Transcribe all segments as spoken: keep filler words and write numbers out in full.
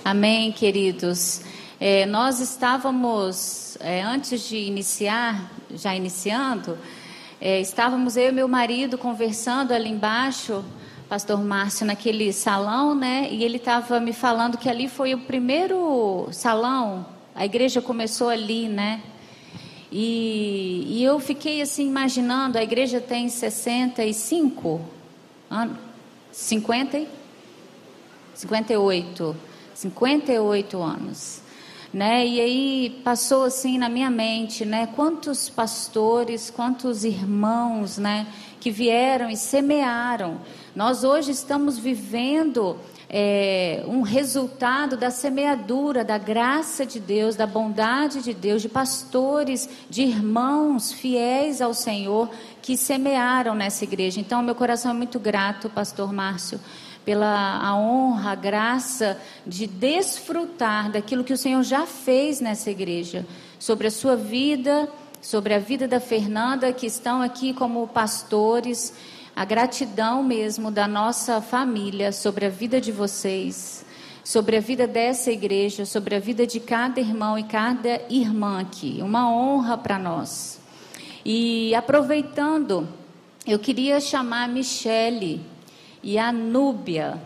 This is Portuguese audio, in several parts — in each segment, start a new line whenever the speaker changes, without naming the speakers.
Amém, queridos. É, nós estávamos, é, antes de iniciar, já iniciando, é, estávamos eu e meu marido conversando ali embaixo, pastor Márcio, naquele salão, né? E ele estava me falando que ali foi o primeiro salão, a igreja começou ali, né? E, e eu fiquei assim imaginando, a igreja tem sessenta e cinco anos, cinquenta, cinquenta e oito, cinquenta e oito anos, né? E aí passou assim na minha mente, né? Quantos pastores, quantos irmãos, né? Que vieram e semearam. Nós hoje estamos vivendo é, um resultado da semeadura, da graça de Deus, da bondade de Deus, de pastores, de irmãos fiéis ao Senhor que semearam nessa igreja. Então, meu coração é muito grato, pastor Márcio, pela a honra, a graça de desfrutar daquilo que o Senhor já fez nessa igreja, sobre a sua vida, sobre a vida da Fernanda, que estão aqui como pastores, a gratidão mesmo da nossa família sobre a vida de vocês, sobre a vida dessa igreja, sobre a vida de cada irmão e cada irmã aqui, uma honra para nós. E aproveitando, eu queria chamar a Michele e a Núbia,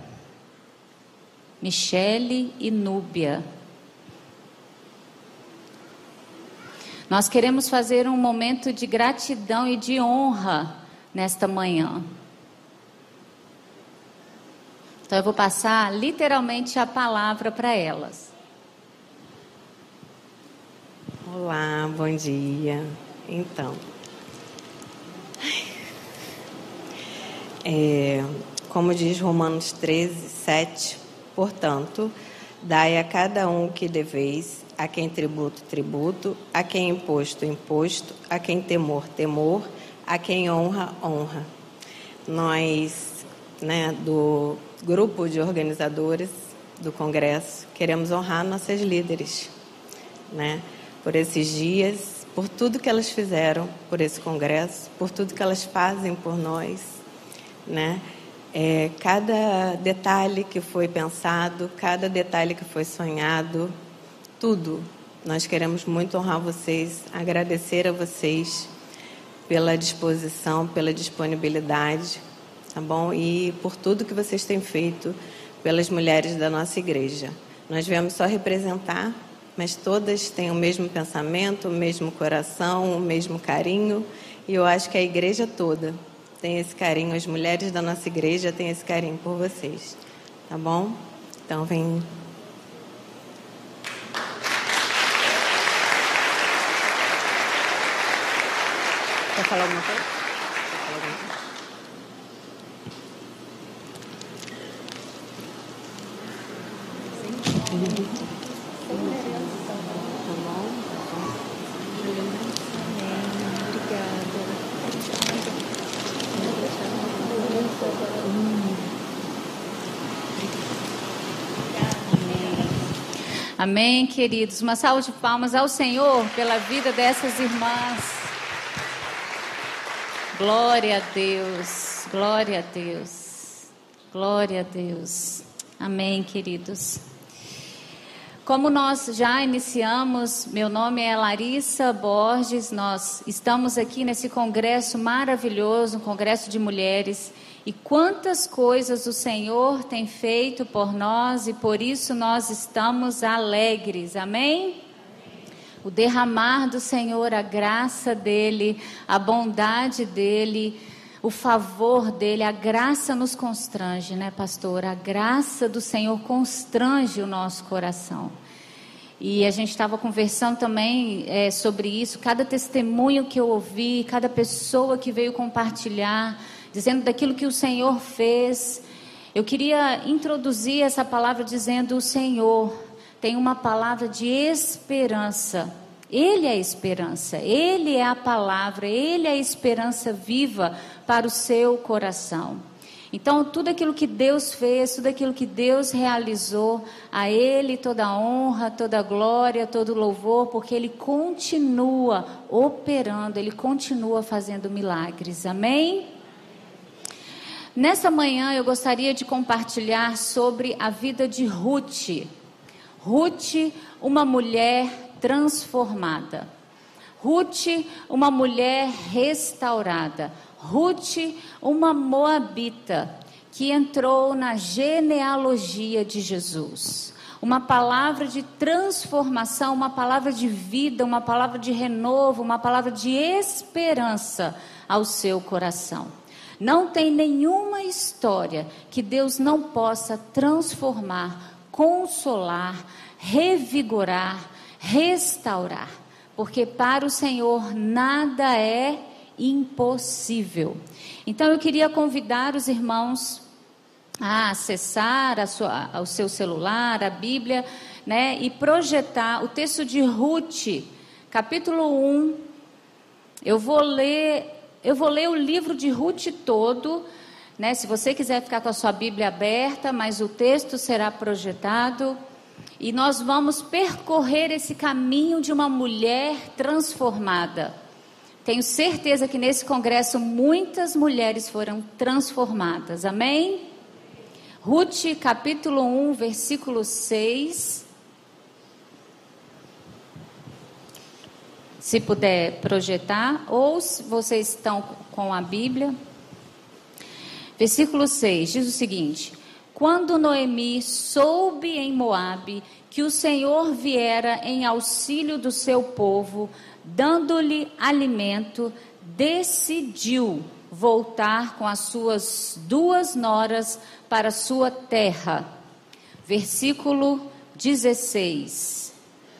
Michele e Núbia. Nós queremos fazer um momento de gratidão e de honra nesta manhã. Então eu vou passar literalmente a palavra para elas.
Olá, bom dia. Então, é... como diz Romanos treze, sete, portanto, dai a cada um o que deveis, a quem tributo, tributo, a quem imposto, imposto, a quem temor, temor, a quem honra, honra. Nós, né, do grupo de organizadores do Congresso, queremos honrar nossas líderes, né, por esses dias, por tudo que elas fizeram por esse Congresso, por tudo que elas fazem por nós, né. É, cada detalhe que foi pensado, cada detalhe que foi sonhado, tudo, nós queremos muito honrar vocês, agradecer a vocês pela disposição, pela disponibilidade, tá bom? E por tudo que vocês têm feito pelas mulheres da nossa igreja. Nós viemos só representar, mas todas têm o mesmo pensamento, o mesmo coração, o mesmo carinho, e eu acho que a igreja toda tem esse carinho, as mulheres da nossa igreja têm esse carinho por vocês, tá bom? Então, vem. Quer falar alguma coisa? Quer falar alguma coisa? Sim. Tá bom?
Amém, queridos. Uma salva de palmas ao Senhor pela vida dessas irmãs. Glória a Deus, glória a Deus, glória a Deus. Amém, queridos. Como nós já iniciamos, meu nome é Larissa Borges, nós estamos aqui nesse congresso maravilhoso, um congresso de mulheres, e quantas coisas o Senhor tem feito por nós, e por isso nós estamos alegres, amém? O derramar do Senhor, a graça dEle, a bondade dEle, o favor dEle, a graça nos constrange, né, pastor? A graça do Senhor constrange o nosso coração. E a gente estava conversando também é, sobre isso, cada testemunho que eu ouvi, cada pessoa que veio compartilhar, dizendo daquilo que o Senhor fez. Eu queria introduzir essa palavra dizendo: o Senhor tem uma palavra de esperança. Ele é a esperança, Ele é a palavra, Ele é a esperança viva para o seu coração. Então, tudo aquilo que Deus fez, tudo aquilo que Deus realizou, a Ele toda a honra, toda a glória, todo o louvor, porque Ele continua operando, Ele continua fazendo milagres, amém? Nessa manhã eu gostaria de compartilhar sobre a vida de Ruth. Ruth, uma mulher transformada. Ruth, uma mulher restaurada. Ruth, uma moabita que entrou na genealogia de Jesus. Uma palavra de transformação, uma palavra de vida, uma palavra de renovo, uma palavra de esperança ao seu coração. Não tem nenhuma história que Deus não possa transformar, consolar, revigorar, restaurar. Porque para o Senhor nada é impossível. Então eu queria convidar os irmãos a acessar a sua, o seu celular, a Bíblia, né, e projetar o texto de Ruth, capítulo um. Eu vou ler, eu vou ler o livro de Ruth todo, né, se você quiser ficar com a sua Bíblia aberta, mas o texto será projetado, e nós vamos percorrer esse caminho de uma mulher transformada. Tenho certeza que nesse congresso muitas mulheres foram transformadas, amém? Ruth, capítulo um, versículo seis. Se puder projetar, ou se vocês estão com a Bíblia. Versículo seis, diz o seguinte: quando Noemi soube em Moabe que o Senhor viera em auxílio do seu povo, dando-lhe alimento, decidiu voltar com as suas duas noras para sua terra. Versículo dezesseis.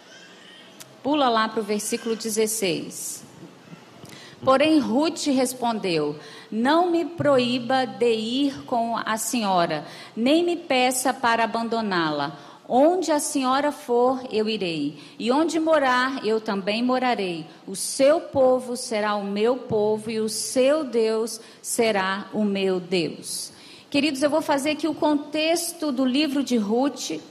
Pula lá para o versículo dezesseis. Porém Ruth respondeu: não me proíba de ir com a senhora, nem me peça para abandoná-la. Onde a senhora for, eu irei, e onde morar, eu também morarei. O seu povo será o meu povo, e o seu Deus será o meu Deus. Queridos, eu vou fazer aqui o contexto do livro de Ruth.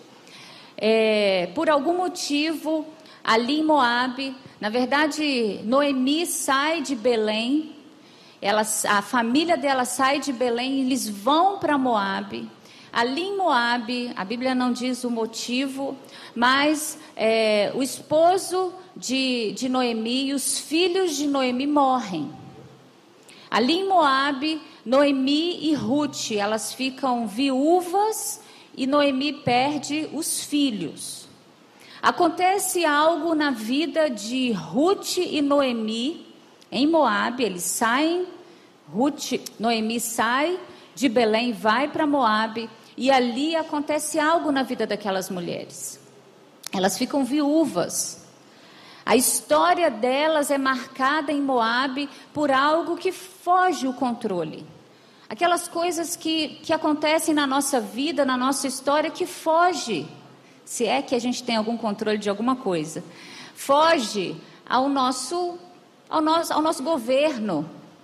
É, por algum motivo, ali em Moabe, na verdade, Noemi sai de Belém, ela, a família dela sai de Belém, e eles vão para Moabe. Ali em Moabe, a Bíblia não diz o motivo, mas é, o esposo de, de Noemi e os filhos de Noemi morrem. Ali em Moabe, Noemi e Ruth, elas ficam viúvas e Noemi perde os filhos. Acontece algo na vida de Ruth e Noemi em Moabe, eles saem, Ruth, Noemi sai de Belém, vai para Moabe, e ali acontece algo na vida daquelas mulheres. Elas ficam viúvas. A história delas é marcada em Moabe por algo que foge o controle. Aquelas coisas que, que acontecem na nossa vida, na nossa história, que foge, se é que a gente tem algum controle de alguma coisa, foge ao nosso, ao nosso, ao nosso governo.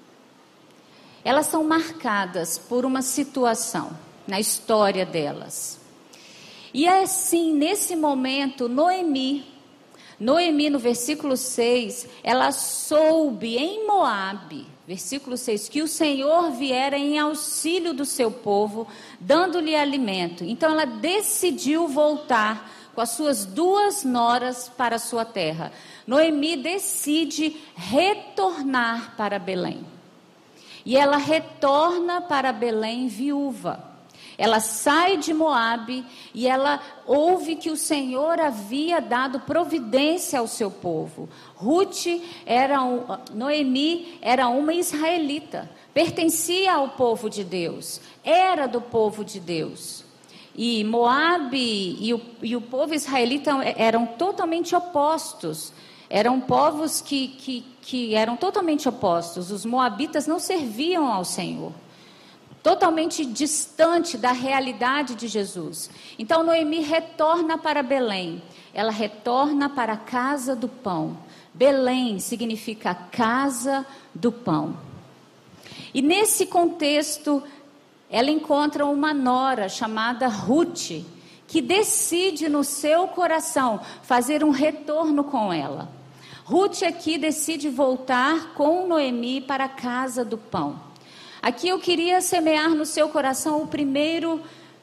Elas são marcadas por uma situação na história delas. E é assim, nesse momento, Noemi, Noemi no versículo seis, ela soube em Moabe, versículo seis, que o Senhor viera em auxílio do seu povo, dando-lhe alimento. Então ela decidiu voltar com as suas duas noras para a sua terra. Noemi decide retornar para Belém. E ela retorna para Belém viúva. Ela sai de Moabe e ela ouve que o Senhor havia dado providência ao seu povo. Ruth era um, Noemi era uma israelita, pertencia ao povo de Deus, era do povo de Deus. E Moabe e o, e o povo israelita eram totalmente opostos. Eram povos que, que, que eram totalmente opostos. Os moabitas não serviam ao Senhor. Totalmente distante da realidade de Jesus. Então Noemi retorna para Belém. Ela retorna para a casa do pão. Belém significa casa do pão. E nesse contexto, ela encontra uma nora chamada Ruth, que decide no seu coração fazer um retorno com ela. Ruth aqui decide voltar com Noemi para a casa do pão. Aqui eu queria semear no seu coração o primeiro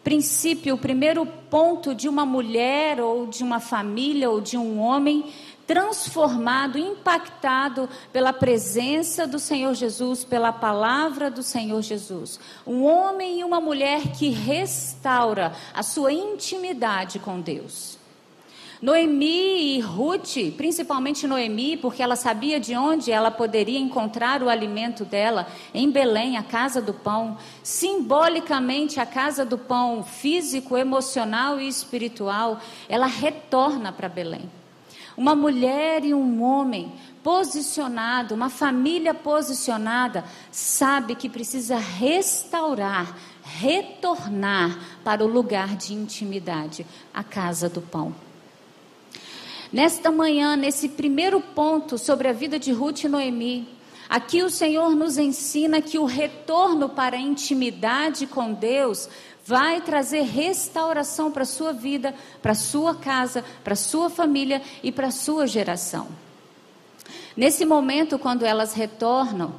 princípio, o primeiro ponto de uma mulher ou de uma família ou de um homem transformado, impactado pela presença do Senhor Jesus, pela palavra do Senhor Jesus. Um homem e uma mulher que restaura a sua intimidade com Deus. Noemi e Ruth, principalmente Noemi, porque ela sabia de onde ela poderia encontrar o alimento dela, em Belém, a casa do pão, simbolicamente a casa do pão físico, emocional e espiritual, ela retorna para Belém. Uma mulher e um homem posicionado, uma família posicionada, sabe que precisa restaurar, retornar para o lugar de intimidade, a casa do pão. Nesta manhã, nesse primeiro ponto sobre a vida de Ruth e Noemi, aqui o Senhor nos ensina que o retorno para a intimidade com Deus vai trazer restauração para a sua vida, para a sua casa, para a sua família e para a sua geração. Nesse momento, quando elas retornam,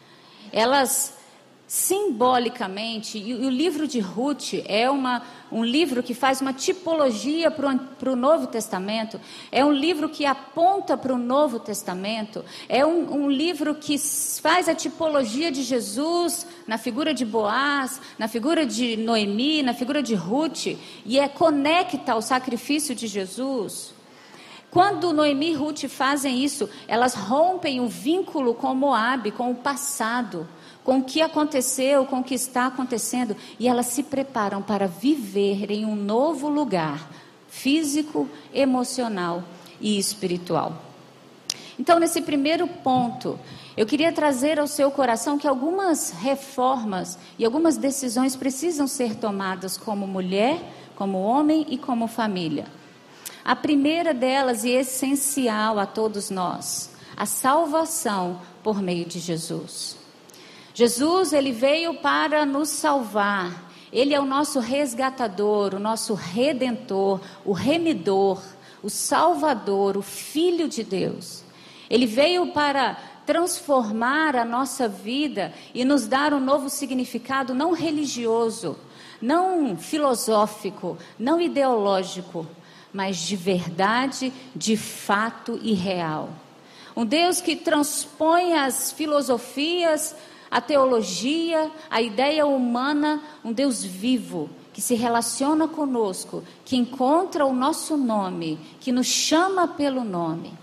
elas simbolicamente, e o livro de Ruth é uma, um livro que faz uma tipologia para o Novo Testamento, é um livro que aponta para o Novo Testamento, é um, um livro que faz a tipologia de Jesus na figura de Boaz, na figura de Noemi, na figura de Ruth, e é conecta ao sacrifício de Jesus. Quando Noemi e Ruth fazem isso, elas rompem o vínculo com Moabe, com o passado, com o que aconteceu, com o que está acontecendo, e elas se preparam para viver em um novo lugar, físico, emocional e espiritual. Então, nesse primeiro ponto, eu queria trazer ao seu coração que algumas reformas e algumas decisões precisam ser tomadas como mulher, como homem e como família. A primeira delas, e essencial a todos nós, a salvação por meio de Jesus. Jesus, ele veio para nos salvar. Ele é o nosso resgatador, o nosso redentor, o remidor, o salvador, o Filho de Deus. Ele veio para transformar a nossa vida e nos dar um novo significado não religioso, não filosófico, não ideológico, mas de verdade, de fato e real. Um Deus que transpõe as filosofias, a teologia, a ideia humana, um Deus vivo, que se relaciona conosco, que encontra o nosso nome, que nos chama pelo nome.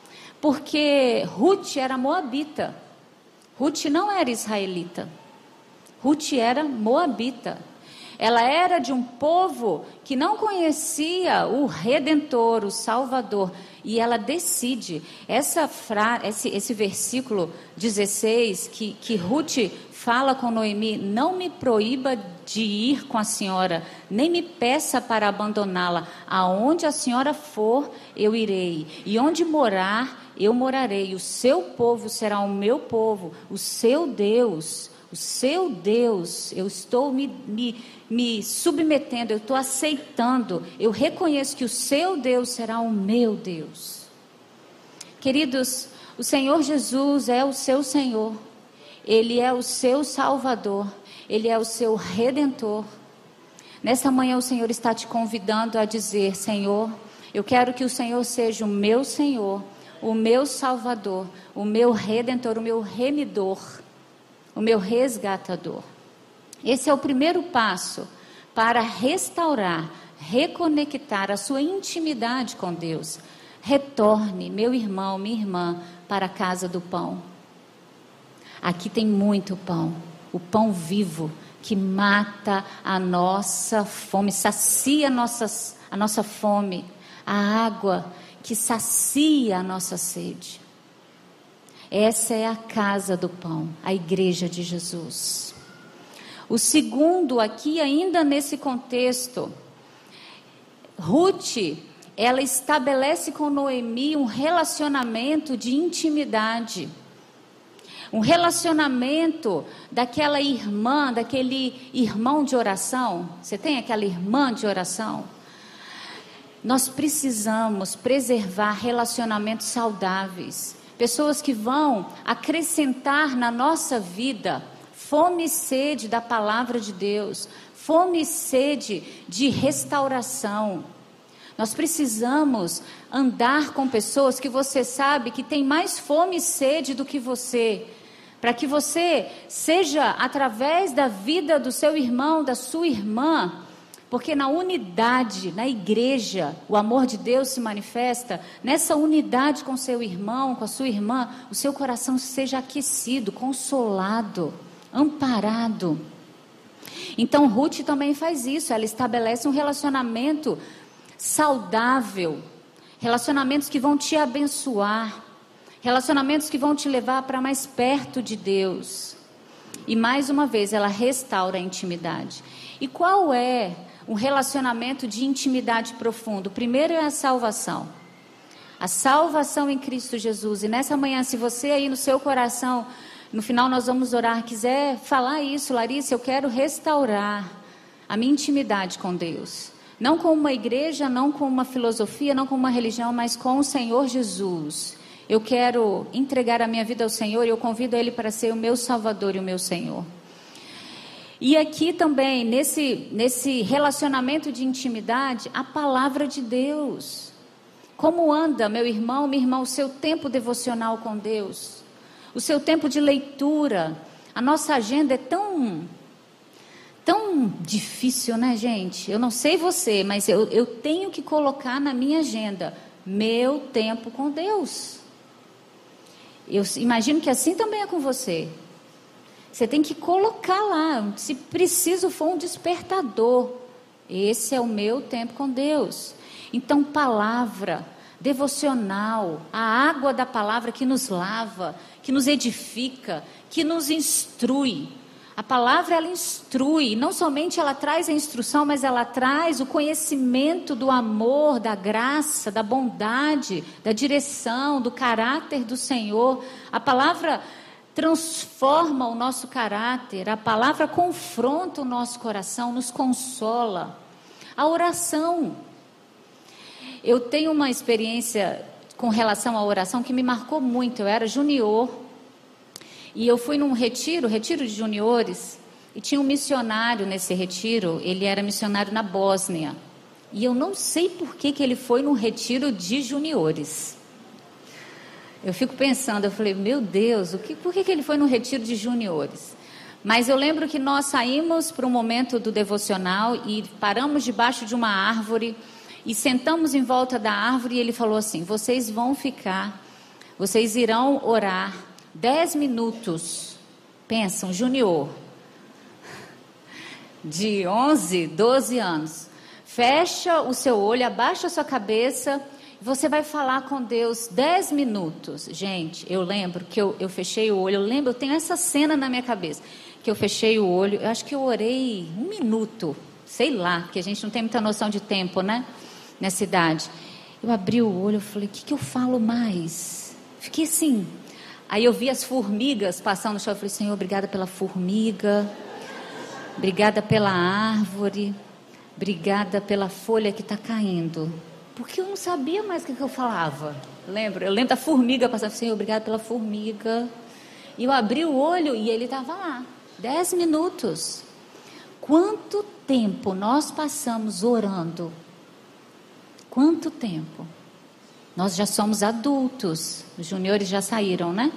Porque Ruth era moabita, Ruth não era israelita, Ruth era moabita. Ela era de um povo que não conhecia o Redentor, o Salvador. E ela decide, essa fra, esse, esse versículo dezesseis, que, que Ruth fala com Noemi: não me proíba de ir com a senhora, nem me peça para abandoná-la. Aonde a senhora for, eu irei. E onde morar, eu morarei. O seu povo será o meu povo, o seu Deus, o seu Deus. Eu estou me... me me submetendo, eu estou aceitando, eu reconheço que o seu Deus será o meu Deus. Queridos, o Senhor Jesus é o seu Senhor, Ele é o seu Salvador, Ele é o seu Redentor. Nessa manhã o Senhor está te convidando a dizer: Senhor, eu quero que o Senhor seja o meu Senhor, o meu Salvador, o meu Redentor, o meu remidor, o meu resgatador. Esse é o primeiro passo para restaurar, reconectar a sua intimidade com Deus. Retorne, meu irmão, minha irmã, para a casa do pão. Aqui tem muito pão, o pão vivo que mata a nossa fome, sacia a nossa, a nossa fome, a água que sacia a nossa sede. Essa é a casa do pão, a igreja de Jesus. O segundo aqui, ainda nesse contexto, Ruth, ela estabelece com Noemi um relacionamento de intimidade. Um relacionamento daquela irmã, daquele irmão de oração. Você tem aquela irmã de oração? Nós precisamos preservar relacionamentos saudáveis. Pessoas que vão acrescentar na nossa vida fome e sede da palavra de Deus, fome e sede de restauração. Nós precisamos andar com pessoas que você sabe que tem mais fome e sede do que você, para que você seja, através da vida do seu irmão, da sua irmã, porque na unidade, na igreja, o amor de Deus se manifesta. Nessa unidade com seu irmão, com a sua irmã, o seu coração seja aquecido, consolado, amparado. Então Ruth também faz isso, ela estabelece um relacionamento saudável, relacionamentos que vão te abençoar, relacionamentos que vão te levar para mais perto de Deus. E mais uma vez ela restaura a intimidade. E qual é um relacionamento de intimidade profundo? Primeiro é a salvação. A salvação em Cristo Jesus. E nessa manhã, se você aí no seu coração, no final nós vamos orar, quiser falar isso, Larissa, eu quero restaurar a minha intimidade com Deus. Não com uma igreja, não com uma filosofia, não com uma religião, mas com o Senhor Jesus. Eu quero entregar a minha vida ao Senhor e eu convido Ele para ser o meu Salvador e o meu Senhor. E aqui também, nesse, nesse relacionamento de intimidade, a palavra de Deus. Como anda, meu irmão, minha irmã, o seu tempo devocional com Deus? O seu tempo de leitura? A nossa agenda é tão, tão difícil, né, gente? Eu não sei você, mas eu, eu tenho que colocar na minha agenda meu tempo com Deus. Eu imagino que assim também é com você. Você tem que colocar lá, se preciso for um despertador. Esse é o meu tempo com Deus. Então, palavra, devocional, a água da palavra que nos lava, que nos edifica, que nos instrui. A palavra, ela instrui, não somente ela traz a instrução, mas ela traz o conhecimento do amor, da graça, da bondade, da direção, do caráter do Senhor. A palavra transforma o nosso caráter, a palavra confronta o nosso coração, nos consola. A oração. Eu tenho uma experiência com relação à oração que me marcou muito. Eu era junior e eu fui num retiro, retiro de juniores, e tinha um missionário nesse retiro. Ele era missionário na Bósnia e eu não sei por que, que ele foi num retiro de juniores. Eu fico pensando, eu falei, meu Deus, o que, por que, que ele foi no retiro de juniores? Mas eu lembro que nós saímos para um momento do devocional e paramos debaixo de uma árvore e sentamos em volta da árvore e ele falou assim, vocês vão ficar, vocês irão orar dez minutos. Pensa, um junior de onze, doze anos. Fecha o seu olho, abaixa a sua cabeça. Você vai falar com Deus dez minutos. Gente, eu lembro que eu, eu fechei o olho. Eu lembro, eu tenho essa cena na minha cabeça. Que eu fechei o olho. Eu acho que eu orei um minuto. Sei lá, porque a gente não tem muita noção de tempo, né? Nessa idade. Eu abri o olho, eu falei, o que, que eu falo mais? Fiquei assim. Aí eu vi as formigas passando no chão. Eu falei, Senhor, obrigada pela formiga. Obrigada pela árvore. Obrigada pela folha que está caindo. Porque eu não sabia mais o que, que eu falava. Lembro, eu lembro da formiga passando. Senhor, obrigada pela formiga. E eu abri o olho e ele estava lá. Dez minutos. Quanto tempo nós passamos orando? Quanto tempo? Nós já somos adultos. Os juniores já saíram, né?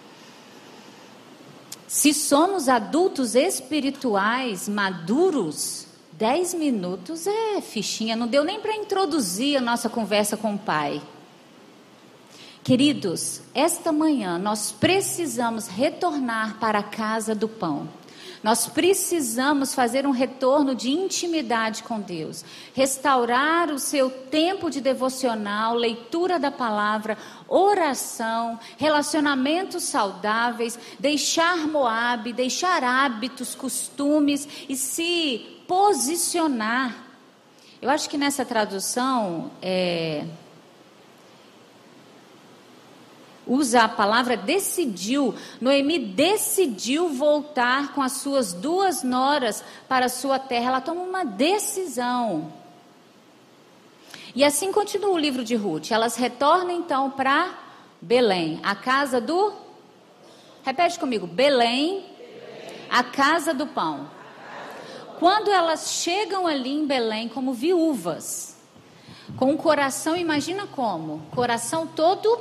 Se somos adultos espirituais, maduros, dez minutos é fichinha. Não deu nem para introduzir a nossa conversa com o Pai. Queridos, esta manhã nós precisamos retornar para a casa do pão. Nós precisamos fazer um retorno de intimidade com Deus, restaurar o seu tempo de devocional, leitura da palavra, oração, relacionamentos saudáveis, deixar Moabe, deixar hábitos, costumes e se posicionar. Eu acho que nessa tradução é, usa a palavra decidiu. Noemi decidiu voltar com as suas duas noras para a sua terra. Ela toma uma decisão. E assim continua o livro de Ruth. Elas retornam então para Belém, a casa do... Repete comigo, Belém, Belém. A casa do pão. Quando elas chegam ali em Belém como viúvas, com o coração, imagina como? Coração todo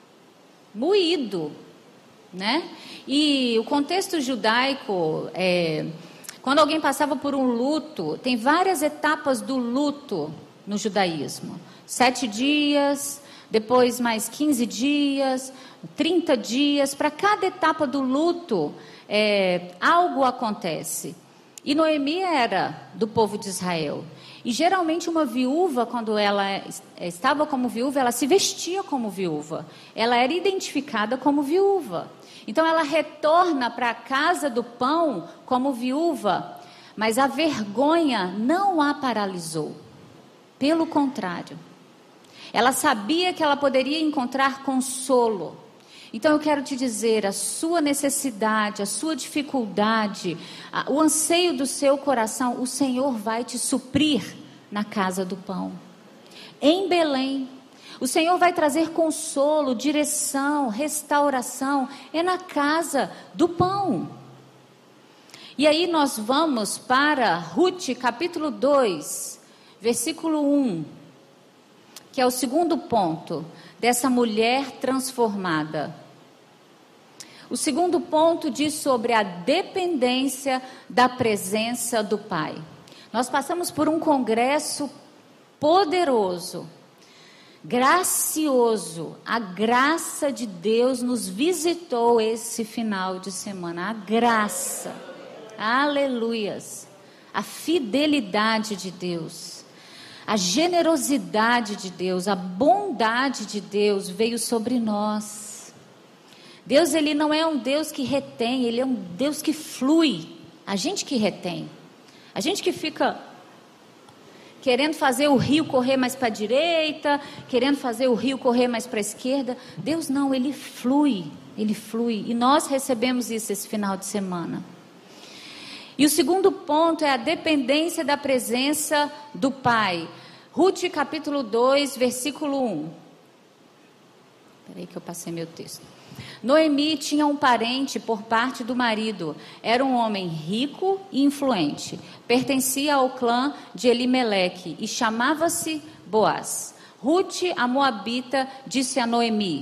moído, né? E o contexto judaico, é, quando alguém passava por um luto, tem várias etapas do luto no judaísmo. Sete dias, depois mais quinze dias, trinta dias. Para cada etapa do luto, é, algo acontece. E Noemi era do povo de Israel. E geralmente uma viúva, quando ela estava como viúva, ela se vestia como viúva. Ela era identificada como viúva. Então ela retorna para a casa do pão como viúva. Mas a vergonha não a paralisou. Pelo contrário. Ela sabia que ela poderia encontrar consolo. Então eu quero te dizer, a sua necessidade, a sua dificuldade, a, o anseio do seu coração, o Senhor vai te suprir na casa do pão. Em Belém, o Senhor vai trazer consolo, direção, restauração, é na casa do pão. E aí nós vamos para Ruth capítulo dois, versículo um, que é o segundo ponto dessa mulher transformada. O segundo ponto diz sobre a dependência da presença do Pai. Nós passamos por um congresso poderoso, gracioso. A graça de Deus nos visitou esse final de semana. A graça, aleluias, a fidelidade de Deus. A generosidade de Deus, a bondade de Deus veio sobre nós. Deus, ele não é um Deus que retém, ele é um Deus que flui. A gente que retém. A gente que fica querendo fazer o rio correr mais para a direita, querendo fazer o rio correr mais para a esquerda. Deus não, ele flui, ele flui. E nós recebemos isso esse final de semana. E o segundo ponto é a dependência da presença do Pai. Ruth capítulo dois, versículo um. Espera aí que eu passei meu texto. Noemi tinha um parente por parte do marido. Era um homem rico e influente. Pertencia ao clã de Elimeleque e chamava-se Boaz. Ruth, a moabita, disse a Noemi: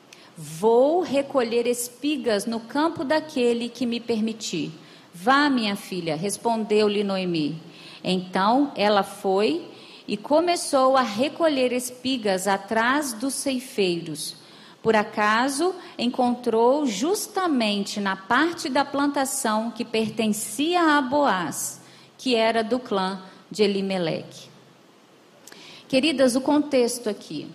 vou recolher espigas no campo daquele que me permitir. Vá, minha filha, respondeu-lhe Noemi. Então ela foi e começou a recolher espigas atrás dos ceifeiros. Por acaso encontrou justamente na parte da plantação que pertencia a Boaz, que era do clã de Elimeleque. Queridas, o contexto aqui.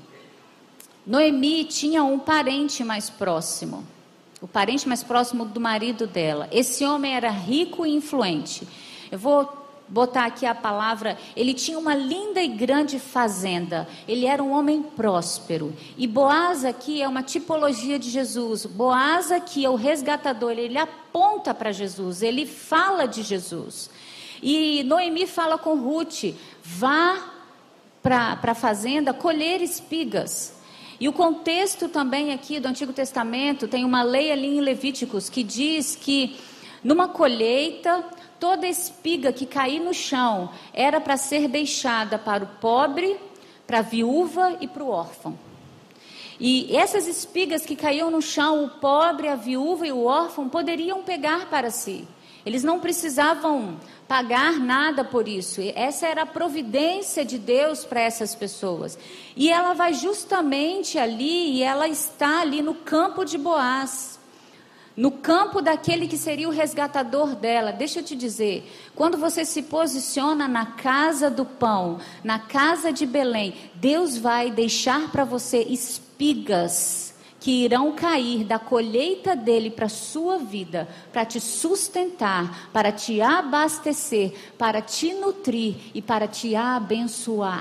Noemi tinha um parente mais próximo. O parente mais próximo do marido dela. Esse homem era rico e influente. Eu vou botar aqui a palavra, ele tinha uma linda e grande fazenda. Ele era um homem próspero. E Boaz aqui é uma tipologia de Jesus. Boaz aqui é o resgatador, ele aponta para Jesus, ele fala de Jesus. E Noemi fala com Ruth, vá para a fazenda colher espigas. E o contexto também aqui do Antigo Testamento, tem uma lei ali em Levíticos que diz que numa colheita, toda espiga que cair no chão era para ser deixada para o pobre, para a viúva e para o órfão. E essas espigas que caíam no chão, o pobre, a viúva e o órfão poderiam pegar para si. Eles não precisavam pagar nada por isso. Essa era a providência de Deus para essas pessoas. E ela vai justamente ali, e ela está ali no campo de Boaz. No campo daquele que seria o resgatador dela. Deixa eu te dizer, quando você se posiciona na casa do pão, na casa de Belém, Deus vai deixar para você espigas que irão cair da colheita dele para a sua vida, para te sustentar, para te abastecer, para te nutrir e para te abençoar.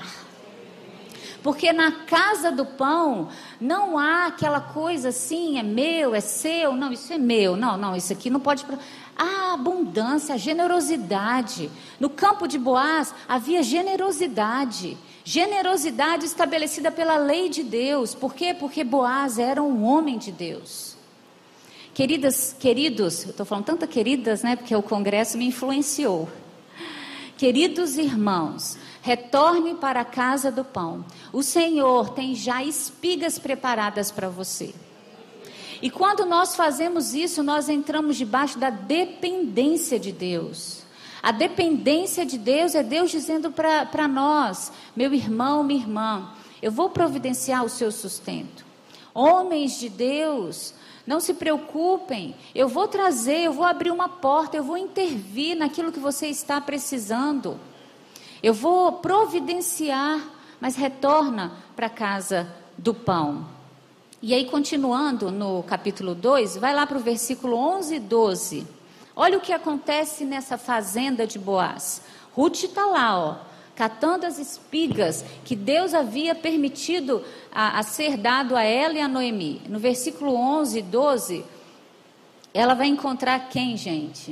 Porque na casa do pão não há aquela coisa assim, é meu, é seu, não, isso é meu, não, não, isso aqui não pode... Há abundância, a generosidade. No campo de Boaz havia generosidade. Generosidade estabelecida pela lei de Deus. Por quê? Porque Boaz era um homem de Deus. Queridas, queridos, eu estou falando tanto queridas, né? Porque o congresso me influenciou. Queridos irmãos, retorne para a casa do pão. O Senhor tem já espigas preparadas para você. E quando nós fazemos isso, nós entramos debaixo da dependência de Deus. A dependência de Deus é Deus dizendo para nós, meu irmão, minha irmã, eu vou providenciar o seu sustento. Homens de Deus, não se preocupem, eu vou trazer, eu vou abrir uma porta, eu vou intervir naquilo que você está precisando. Eu vou providenciar, mas retorna para a casa do pão. E aí, continuando no capítulo dois, vai lá para o versículo onze e doze. Olha o que acontece nessa fazenda de Boaz. Ruth está lá, ó, catando as espigas que Deus havia permitido a, a ser dado a ela e a Noemi. No versículo onze e doze, ela vai encontrar quem, gente?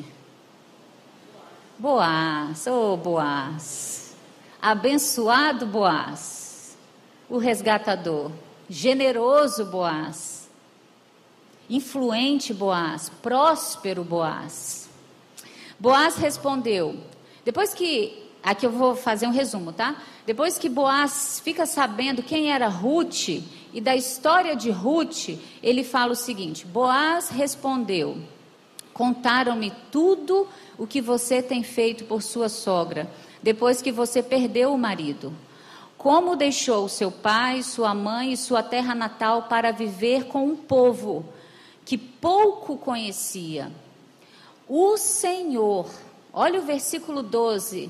Boaz, ô oh, Boaz, abençoado Boaz, o resgatador. Generoso Boaz, influente Boaz, próspero Boaz. Boaz respondeu, depois que, aqui eu vou fazer um resumo, tá? Depois que Boaz fica sabendo quem era Ruth e da história de Ruth, ele fala o seguinte: Boaz respondeu, contaram-me tudo o que você tem feito por sua sogra, depois que você perdeu o marido. Como deixou seu pai, sua mãe e sua terra natal para viver com um povo que pouco conhecia. O Senhor, olha o versículo doze.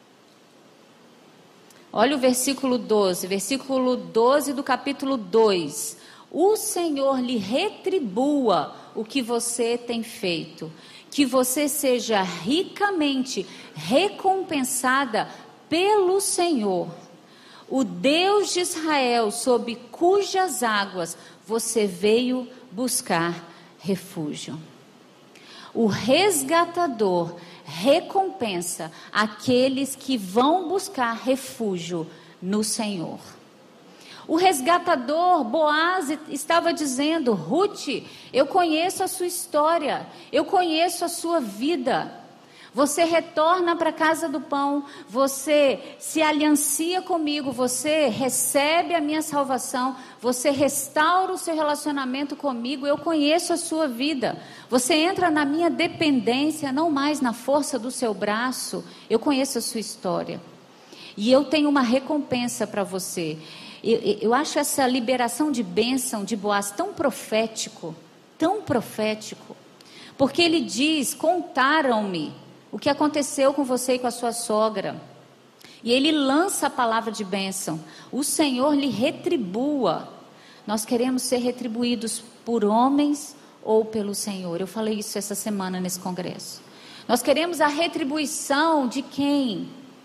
Olha o versículo doze, versículo doze do capítulo dois. O Senhor lhe retribua o que você tem feito, que você seja ricamente recompensada pelo Senhor, o Deus de Israel, sob cujas águas você veio buscar refúgio. O resgatador recompensa aqueles que vão buscar refúgio no Senhor. O resgatador, Boaz, estava dizendo: Ruth, eu conheço a sua história, eu conheço a sua vida. Você retorna para a casa do pão, você se aliancia comigo, você recebe a minha salvação, você restaura o seu relacionamento comigo, eu conheço a sua vida. Você entra na minha dependência, não mais na força do seu braço, eu conheço a sua história. E eu tenho uma recompensa para você. Eu, eu acho essa liberação de bênção de Boaz tão profético, tão profético, porque ele diz: contaram-me o que aconteceu com você e com a sua sogra. E ele lança a palavra de bênção. O Senhor lhe retribua. Nós queremos ser retribuídos por homens ou pelo Senhor. Eu falei isso essa semana nesse congresso. Nós queremos a retribuição de quem?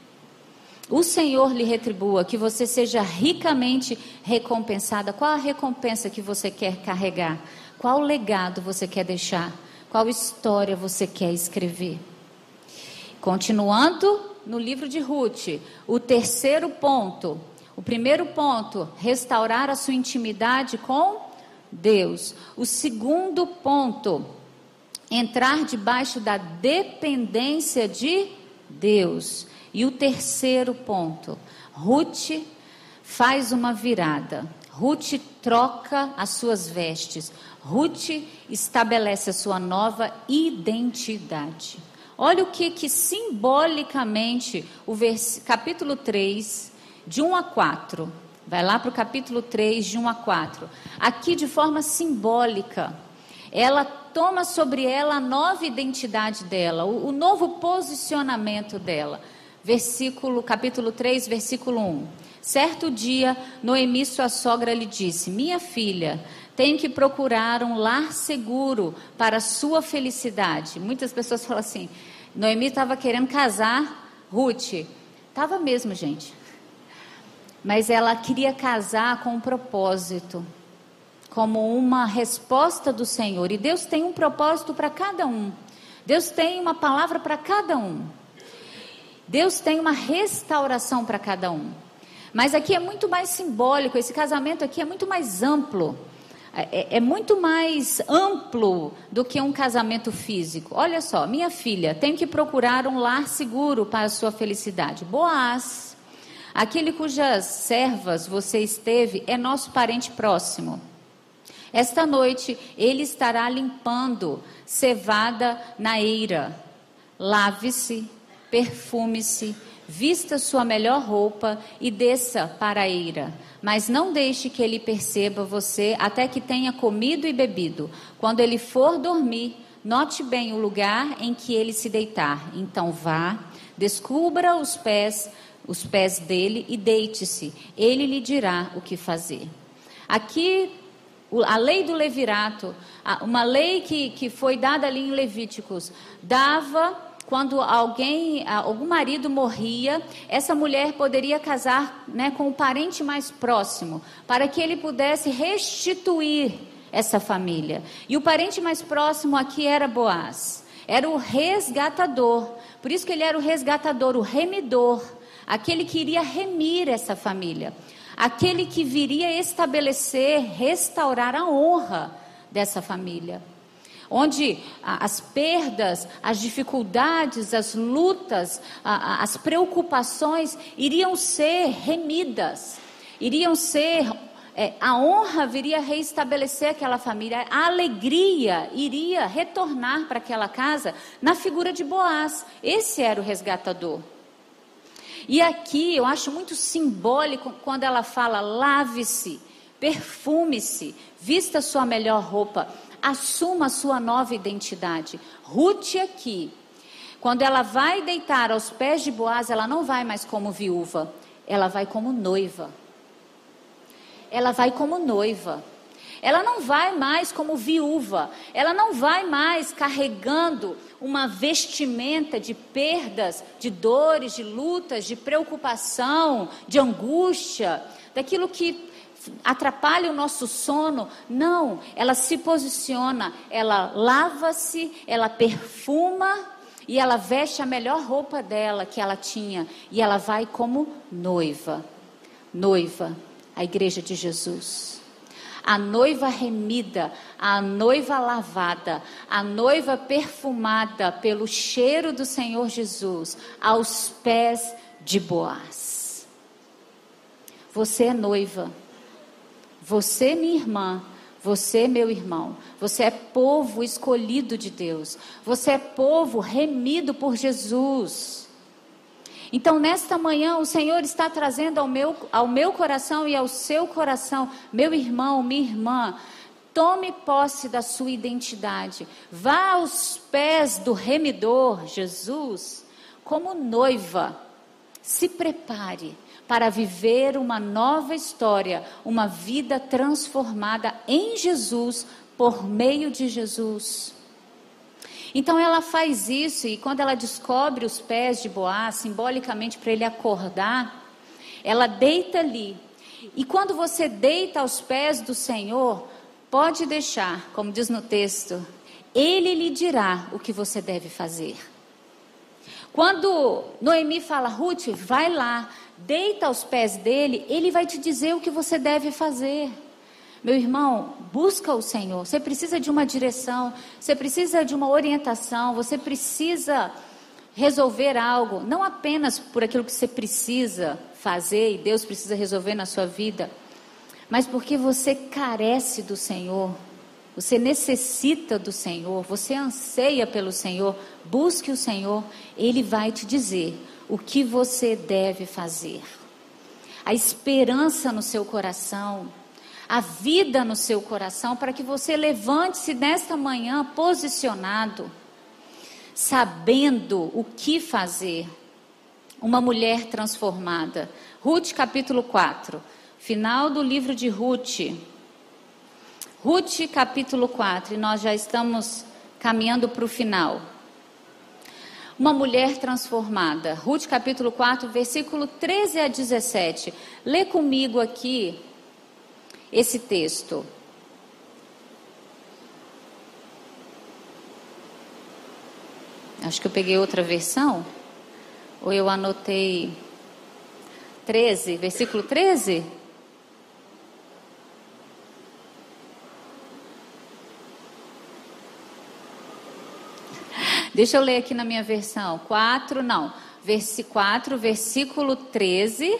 O Senhor lhe retribua, que você seja ricamente recompensada. Qual a recompensa que você quer carregar? Qual legado você quer deixar? Qual história você quer escrever? Continuando no livro de Ruth, o terceiro ponto. O primeiro ponto, restaurar a sua intimidade com Deus. O segundo ponto, entrar debaixo da dependência de Deus. E o terceiro ponto, Ruth faz uma virada. Ruth troca as suas vestes. Ruth estabelece a sua nova identidade. Olha o que, que simbolicamente o vers... capítulo três, de um a quatro. Vai lá para o capítulo três, de um a quatro. Aqui, de forma simbólica, ela toma sobre ela a nova identidade dela, o, o novo posicionamento dela. Versículo, capítulo três, versículo um. Certo dia, Noemi, sua sogra, lhe disse: minha filha, tenho que procurar um lar seguro para a sua felicidade. Muitas pessoas falam assim: Noemi estava querendo casar Ruth. Estava mesmo, gente. Mas ela queria casar com um propósito, como uma resposta do Senhor. E Deus tem um propósito para cada um. Deus tem uma palavra para cada um. Deus tem uma restauração para cada um. Mas aqui é muito mais simbólico, esse casamento aqui é muito mais amplo. é, é muito mais amplo do que um casamento físico. Olha só, minha filha, tem que procurar um lar seguro para a sua felicidade. Boaz, aquele cujas servas você esteve, é nosso parente próximo. Esta noite ele estará limpando cevada na eira. Lave-se, perfume-se, vista sua melhor roupa e desça para a eira. Mas não deixe que ele perceba você até que tenha comido e bebido. Quando ele for dormir, note bem o lugar em que ele se deitar. Então vá, descubra os pés, os pés dele e deite-se. Ele lhe dirá o que fazer. Aqui, a lei do levirato, uma lei que, que foi dada ali em Levíticos, dava, quando alguém, algum marido morria, essa mulher poderia casar, né, com o parente mais próximo, para que ele pudesse restituir essa família. E o parente mais próximo aqui era Boaz, era o resgatador, por isso que ele era o resgatador, o remidor, aquele que iria remir essa família. Aquele que viria estabelecer, restaurar a honra dessa família. Onde as perdas, as dificuldades, as lutas, as preocupações iriam ser remidas. Iriam ser, é, a honra viria reestabelecer aquela família. A alegria iria retornar para aquela casa na figura de Boaz. Esse era o resgatador. E aqui eu acho muito simbólico quando ela fala: lave-se, perfume-se, vista sua melhor roupa, assuma a sua nova identidade. Ruth aqui, quando ela vai deitar aos pés de Boaz, ela não vai mais como viúva, ela vai como noiva. Ela vai como noiva. Ela não vai mais como viúva, ela não vai mais carregando uma vestimenta de perdas, de dores, de lutas, de preocupação, de angústia, daquilo que atrapalha o nosso sono. Não, ela se posiciona, ela lava-se, ela perfuma e ela veste a melhor roupa dela que ela tinha e ela vai como noiva. Noiva, a igreja de Jesus. A noiva remida, a noiva lavada, a noiva perfumada pelo cheiro do Senhor Jesus, aos pés de Boaz. Você é noiva, você minha irmã, você meu irmão, você é povo escolhido de Deus, você é povo remido por Jesus. Então, nesta manhã, o Senhor está trazendo ao meu, ao meu coração e ao seu coração, meu irmão, minha irmã, tome posse da sua identidade. Vá aos pés do remidor, Jesus, como noiva. Se prepare para viver uma nova história, uma vida transformada em Jesus, por meio de Jesus. Então ela faz isso, e quando ela descobre os pés de Boaz, simbolicamente para ele acordar, ela deita ali. E quando você deita aos pés do Senhor, pode deixar, como diz no texto, Ele lhe dirá o que você deve fazer. Quando Noemi fala: Ruth, vai lá, deita aos pés dele, ele vai te dizer o que você deve fazer. Meu irmão, busca o Senhor. Você precisa de uma direção, você precisa de uma orientação, você precisa resolver algo, não apenas por aquilo que você precisa fazer e Deus precisa resolver na sua vida, mas porque você carece do Senhor, você necessita do Senhor, você anseia pelo Senhor. Busque o Senhor, Ele vai te dizer o que você deve fazer. A esperança no seu coração, a vida no seu coração, para que você levante-se nesta manhã posicionado, sabendo o que fazer. Uma mulher transformada. Ruth capítulo quatro, final do livro de Ruth. Ruth capítulo quatro, e nós já estamos caminhando para o final. Uma mulher transformada. Ruth capítulo quatro, versículo treze a dezessete. Lê comigo aqui esse texto. Acho que eu peguei outra versão. Ou eu anotei treze, versículo treze? Deixa eu ler aqui na minha versão. quatro, não. Versi quatro, versículo treze.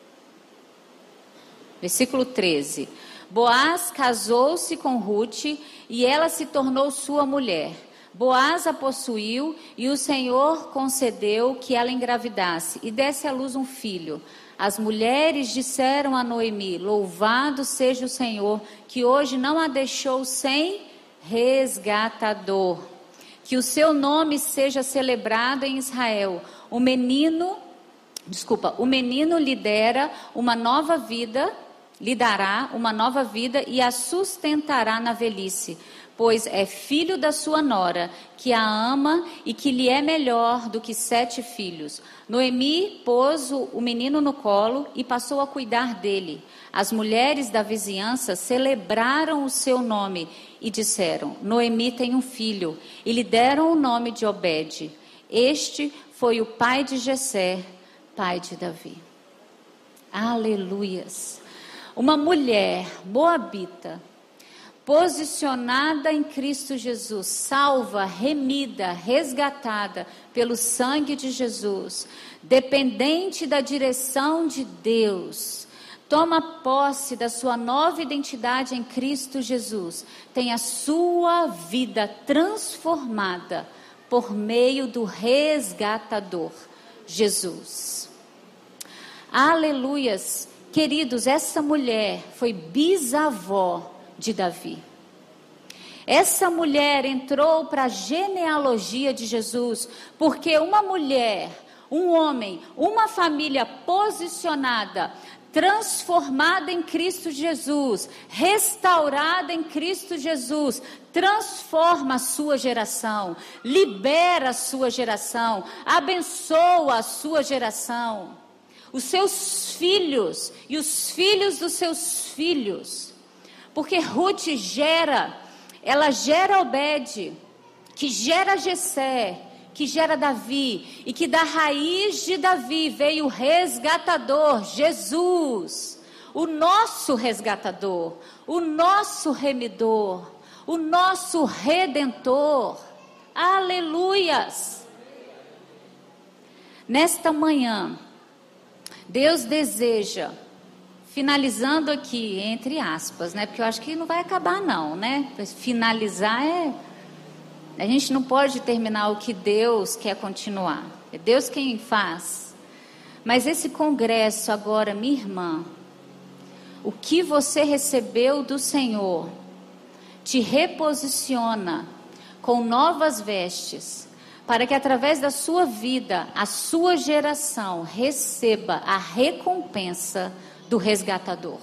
Versículo treze. Boaz casou-se com Rute e ela se tornou sua mulher. Boaz a possuiu e o Senhor concedeu que ela engravidasse e desse à luz um filho. As mulheres disseram a Noemi: louvado seja o Senhor, que hoje não a deixou sem resgatador. Que o seu nome seja celebrado em Israel. O menino, desculpa, o menino lhe dera uma nova vida, lhe dará uma nova vida e a sustentará na velhice. Pois é filho da sua nora, que a ama e que lhe é melhor do que sete filhos. Noemi pôs o menino no colo e passou a cuidar dele. As mulheres da vizinhança celebraram o seu nome e disseram: Noemi tem um filho, e lhe deram o nome de Obed. Este foi o pai de Jessé, pai de Davi. Aleluias! Uma mulher moabita, posicionada em Cristo Jesus, salva, remida, resgatada pelo sangue de Jesus, dependente da direção de Deus, toma posse da sua nova identidade em Cristo Jesus, tem a sua vida transformada por meio do resgatador, Jesus. Aleluias! Queridos, essa mulher foi bisavó de Davi. Essa mulher entrou para a genealogia de Jesus, porque uma mulher, um homem, uma família posicionada, transformada em Cristo Jesus, restaurada em Cristo Jesus, transforma a sua geração, libera a sua geração, abençoa a sua geração, os seus filhos e os filhos dos seus filhos. Porque Ruth gera, ela gera Obed, que gera Jessé, que gera Davi, e que da raiz de Davi veio o resgatador, Jesus, o nosso resgatador, o nosso remidor, o nosso redentor. Aleluias! Nesta manhã, Deus deseja, finalizando aqui, entre aspas, né? Porque eu acho que não vai acabar não, né? Finalizar é... A gente não pode terminar o que Deus quer continuar. É Deus quem faz. Mas esse congresso agora, minha irmã, o que você recebeu do Senhor, te reposiciona com novas vestes, para que através da sua vida, a sua geração receba a recompensa do resgatador.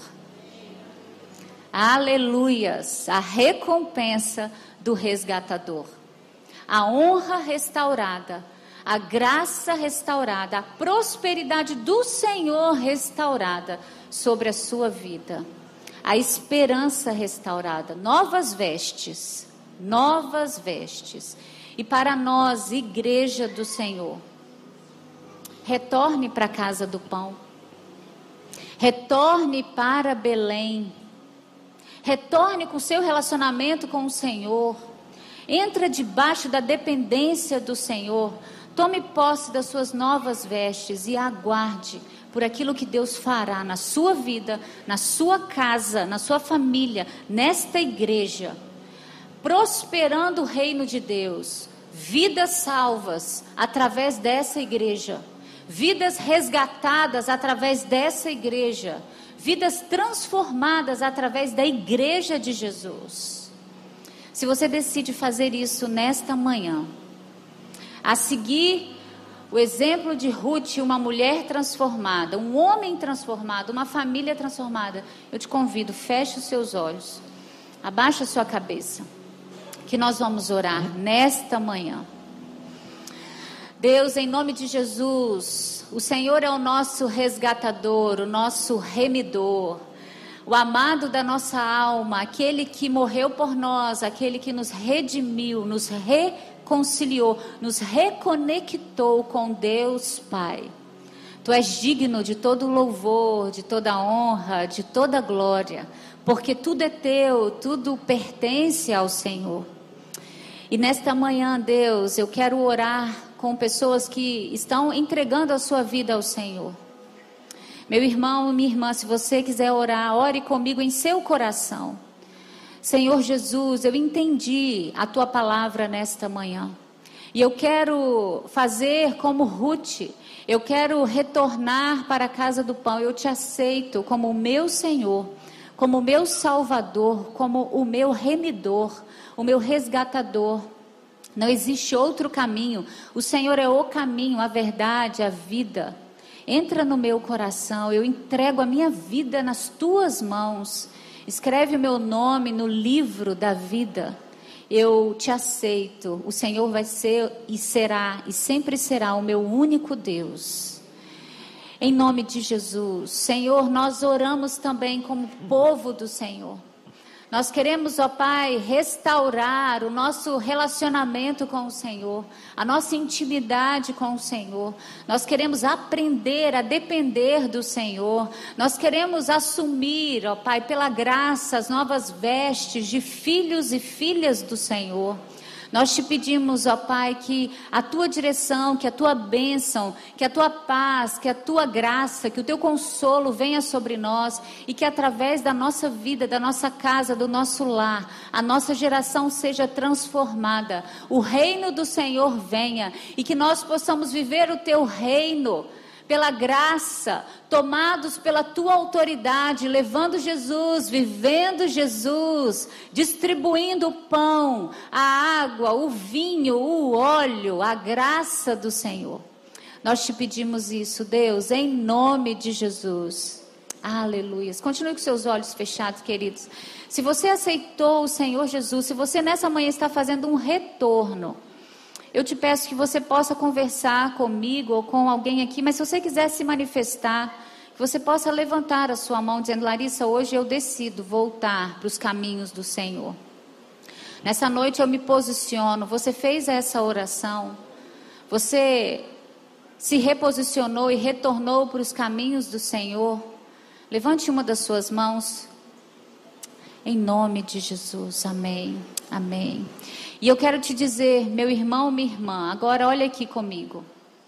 Aleluias! A recompensa do resgatador. A honra restaurada, a graça restaurada, a prosperidade do Senhor restaurada sobre a sua vida. A esperança restaurada, novas vestes, novas vestes. E para nós, igreja do Senhor, retorne para a casa do pão. Retorne para Belém. Retorne com o seu relacionamento com o Senhor. Entra debaixo da dependência do Senhor. Tome posse das suas novas vestes e aguarde por aquilo que Deus fará na sua vida, na sua casa, na sua família, nesta igreja. Prosperando o reino de Deus. Vidas salvas através dessa igreja. Vidas resgatadas através dessa igreja. Vidas transformadas através da igreja de Jesus. Se você decide fazer isso nesta manhã, a seguir o exemplo de Ruth, uma mulher transformada, um homem transformado, uma família transformada, eu te convido, feche os seus olhos, abaixa a sua cabeça, que nós vamos orar nesta manhã. Deus, em nome de Jesus, o Senhor é o nosso resgatador, o nosso remidor, o amado da nossa alma, aquele que morreu por nós, aquele que nos redimiu, nos reconciliou, nos reconectou com Deus Pai. Tu és digno de todo louvor, de toda honra, de toda glória, porque tudo é teu, tudo pertence ao Senhor. E nesta manhã, Deus, eu quero orar com pessoas que estão entregando a sua vida ao Senhor. Meu irmão, minha irmã, se você quiser orar, ore comigo em seu coração. Senhor Jesus, eu entendi a tua palavra nesta manhã. E eu quero fazer como Ruth. Eu quero retornar para a casa do pão. Eu te aceito como o meu Senhor, como o meu Salvador, como o meu remidor, o meu resgatador. Não existe outro caminho. O Senhor é o caminho, a verdade, a vida. Entra no meu coração, eu entrego a minha vida nas tuas mãos. Escreve o meu nome no livro da vida. Eu te aceito. O Senhor vai ser e será e sempre será o meu único Deus. Em nome de Jesus. Senhor, nós oramos também como povo do Senhor. Nós queremos, ó Pai, restaurar o nosso relacionamento com o Senhor, a nossa intimidade com o Senhor. Nós queremos aprender a depender do Senhor. Nós queremos assumir, ó Pai, pela graça, as novas vestes de filhos e filhas do Senhor. Nós te pedimos, ó Pai, que a tua direção, que a tua bênção, que a tua paz, que a tua graça, que o teu consolo venha sobre nós e que através da nossa vida, da nossa casa, do nosso lar, a nossa geração seja transformada. O reino do Senhor venha e que nós possamos viver o teu reino pela graça, tomados pela tua autoridade, levando Jesus, vivendo Jesus, distribuindo o pão, a água, o vinho, o óleo, a graça do Senhor. Nós te pedimos isso, Deus, em nome de Jesus. Aleluia. Continue com seus olhos fechados, queridos. Se você aceitou o Senhor Jesus, se você nessa manhã está fazendo um retorno, eu te peço que você possa conversar comigo ou com alguém aqui, mas se você quiser se manifestar, que você possa levantar a sua mão dizendo: Larissa, hoje eu decido voltar para os caminhos do Senhor. Nessa noite eu me posiciono. Você fez essa oração, você se reposicionou e retornou para os caminhos do Senhor. Levante uma das suas mãos. Em nome de Jesus, amém, amém. E eu quero te dizer, meu irmão, minha irmã, agora olha aqui comigo.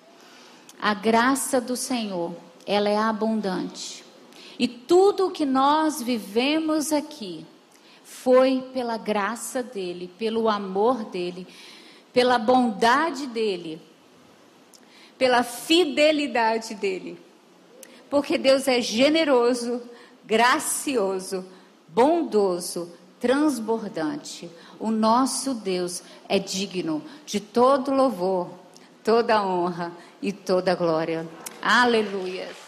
A graça do Senhor, ela é abundante. E tudo o que nós vivemos aqui foi pela graça dele, pelo amor dele, pela bondade dele, pela fidelidade dele. Porque Deus é generoso, gracioso, bondoso, transbordante. O nosso Deus é digno de todo louvor, toda honra e toda glória. Aleluia.